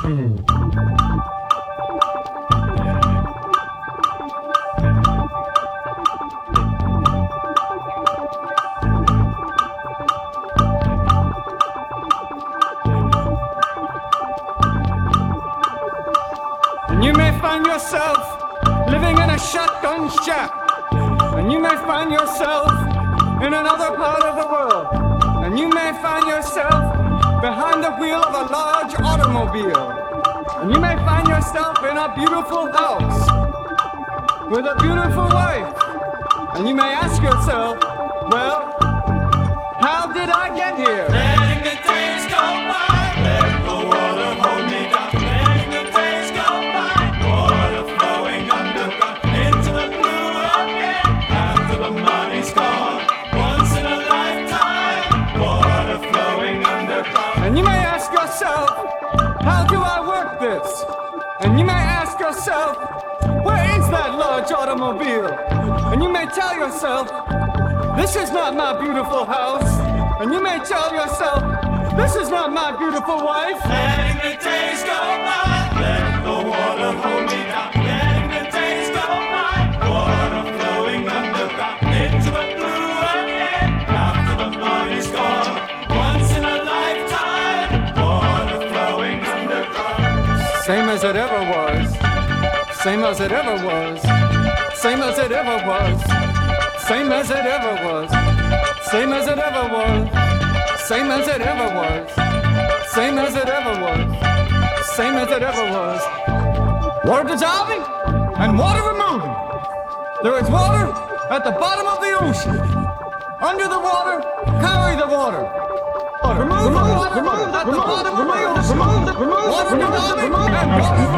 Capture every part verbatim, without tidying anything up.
And you may find yourself living in a shotgun shack. And you may find yourself in another part of the world. And you may find yourself behind the wheel of a large automobile. And you may find yourself in a beautiful house with a beautiful wife. And you may ask yourself, well, how did I get here? Letting the days go by, let the water hold me down. Letting the days go by, water flowing underground into the blue again. After the money's gone, once in a lifetime, water flowing underground. And you may ask yourself, how do I work this? And you may ask yourself, where is that large automobile? And you may tell yourself, this is not my beautiful house. And you may tell yourself, this is not my beautiful wife. Letting the days go by, let the water hold me down. Letting the days go by, water flowing underground into the blue again. After the money's gone, once in a lifetime, water flowing underground. Same as it ever was. Same as it ever was. Same as it ever was. Same as it ever was. Same as it ever was. Same as it ever was. Same as it ever was. Same as it ever was. Water dissolving and water removing. There is water at the bottom of the ocean. Under the water, carry the water. Remove the water at the bottom of the ocean. Water dissolving and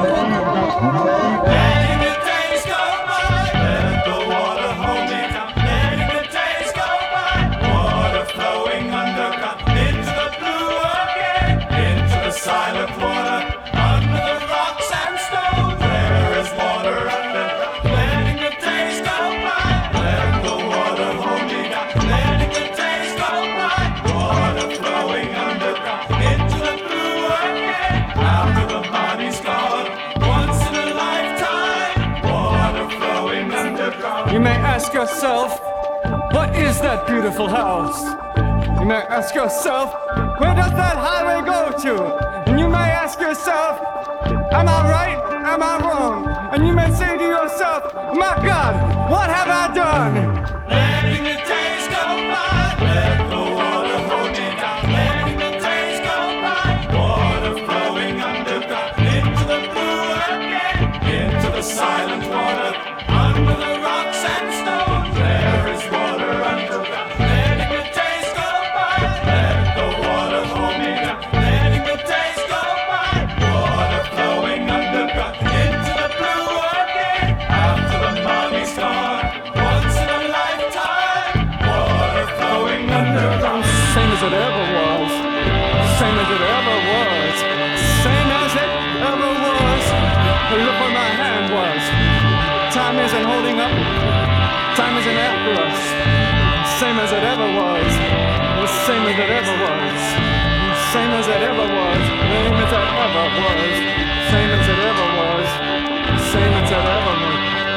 water. Letting the days go by, let the water hold me down. Letting the days go by, water flowing underground into the blue again, into the silent water, under the rocks and stones. There is water underground. Letting the days go by, let the water hold me down. Letting the days go by, water flowing underground into the blue again, after the money's gone. Once in a lifetime, water flowing underground. You may ask yourself, what is that beautiful house? You may ask yourself, where does that highway go to? And you may ask yourself, am I right? Am I wrong? And you may say to yourself, my God, what have I done? Letting the days go by, let the water hold me down. Letting the days go by, water flowing underground into the blue again, into the silent water, under the rocks and stones. There is water underground. Letting the days go by, let the water hold me down. Letting the days go by, water flowing underground into the blue again, after the money's gone. Once in a lifetime, water flowing underground. Same as it ever was. Same as it ever was. Same as it ever was. Look where my hand was. Time isn't holding up. Time isn't after us. Same as it ever was. Same as it ever was. Same as it ever was. Same as it ever was. Same as it ever was. Same as it ever was.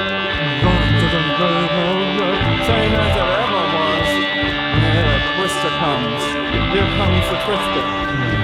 Same as it ever was. Here, Twister comes. Here comes the Twister.